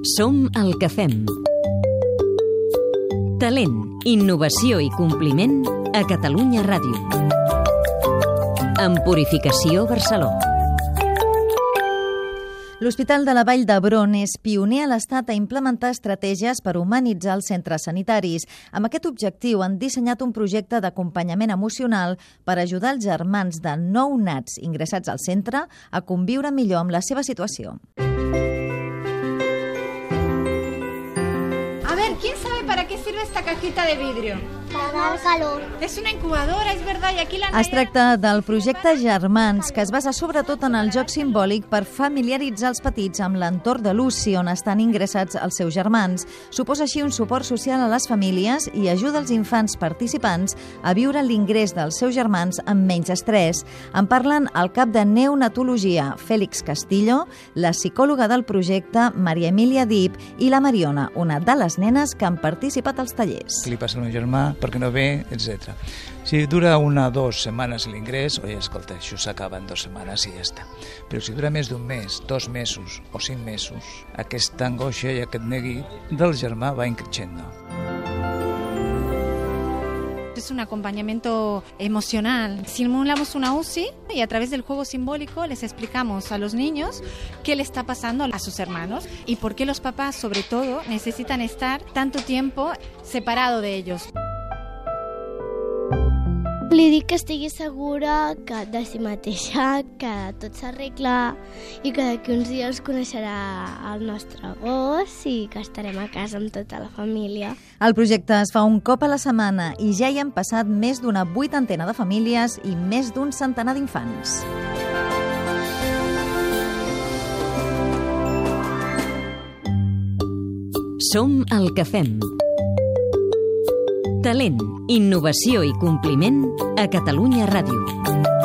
Som el que fem. Talent, innovació i compliment a Catalunya Ràdio. Amb Purificació Barceló. L'Hospital de la Vall d'Hebron és pioner a l'Estat a implementar estratègies per humanitzar els centres sanitaris. Amb aquest objectiu han dissenyat un projecte d'acompanyament emocional per ajudar els germans de nounats ingressats al centre a conviure millor amb la seva situació. A ver, ¿quién sabe para qué sirve esta cajita de vidrio? Para dar calor. Es una incubadora, es verdad, y aquí la... Es tracta del projecte Germans, que es basa sobretot en el joc simbòlic per familiaritzar els petits amb l'entorn de l'UCI on estan ingressats els seus germans. Suposa així un suport social a les famílies i ajuda els infants participants a viure l'ingrés dels seus germans amb menys estrès. En parlen el cap de neonatologia, Félix Castillo, la psicòloga del projecte, Maria Emília Dip, i la Mariona, una de les nenes que han participat als tallers. Què li passa al meu germà, perquè no ve, etc. Si dura 1 o 2 setmanes l'ingrés, oi, escolta, això s'acaba en 2 setmanes i ja està. Però si dura més d'un mes, 2 mesos o 5 mesos, aquesta angoixa i aquest neguit del germà va increixent. Es un acompañamiento emocional. Simulamos una UCI y a través del juego simbólico les explicamos a los niños qué le está pasando a sus hermanos y por qué los papás, sobre todo, necesitan estar tanto tiempo separado de ellos. Li dic que estigui segura de si mateixa, que tot s'arregla i que d'aquí uns dies coneixerà el nostre gos i que estarem a casa amb tota la família. El projecte es fa un cop a la setmana i ja hi han passat més d'una 80 de famílies i més d'un centenar d'infants. Som el que fem. Talent, innovació i compliment a Catalunya Ràdio.